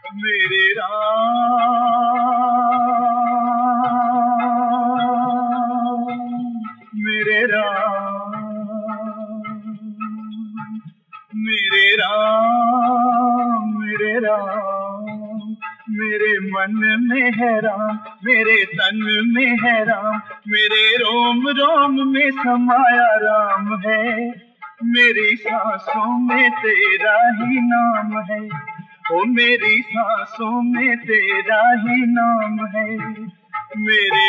मेरे राम, मेरे राम, मेरे राम, मेरे राम, मेरे मन में है राम, मेरे तन में है राम, मेरे रोम रोम में समाया राम है, मेरी सांसों में तेरा ही नाम है, ओ मेरी सांसों में तेरा ही नाम है, मेरे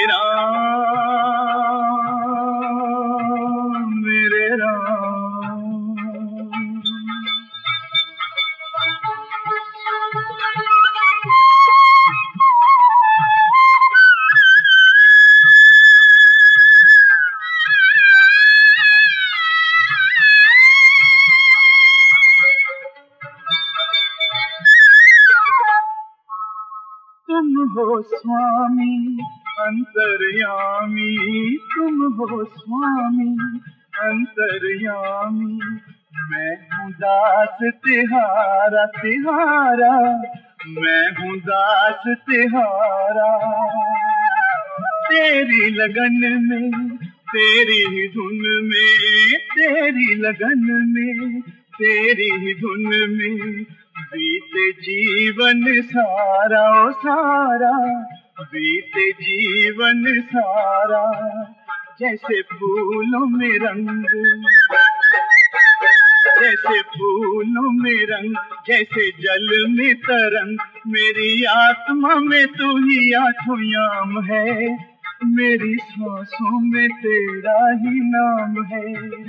राम, मेरे राम। तुम हो स्वामी अंतर्यामी, तुम हो स्वामी अंतर्यामी, मैं हूँ दास तिहारा तिहारा, मैं हूँ दास तिहारा, तेरी लगन में तेरी ही धुन में, तेरी लगन में तेरी ही धुन में बीते जीवन सारा, ओ सारा बीते जीवन सारा, जैसे फूलों में रंग, जैसे फूलों में रंग, जैसे जल में तरंग, मेरी आत्मा में तू ही आठों याम है, मेरी सांसों में तेरा ही नाम है।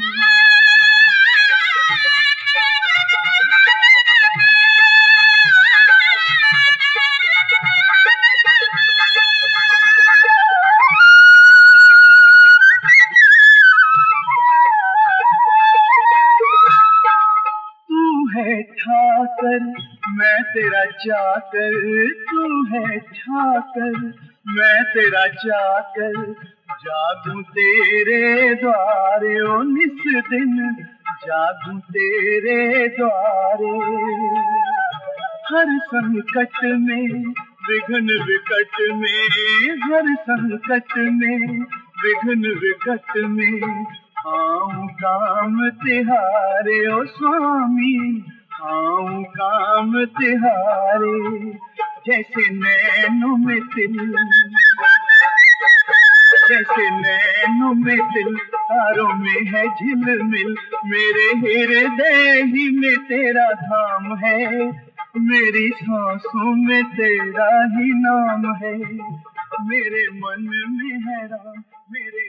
है ठाकर मैं तेरा चाकर, तू है ठाकर मैं तेरा चाकर, जागूं तेरे द्वारे ओ निस दिन, जागूं तेरे द्वारे, हर संकट में विघ्न विकट में, हर संकट में विघ्न विकट में आऊं काम तिहारे, ओ स्वामी आऊं काम तिहारे, जैसे नैनों में तिल, जैसे नैनों में तिल, तारों में है झिलमिल, मेरे हृदय ही में तेरा धाम है, मेरी सांसों में तेरा ही नाम है, मेरे मन में है राम, मेरे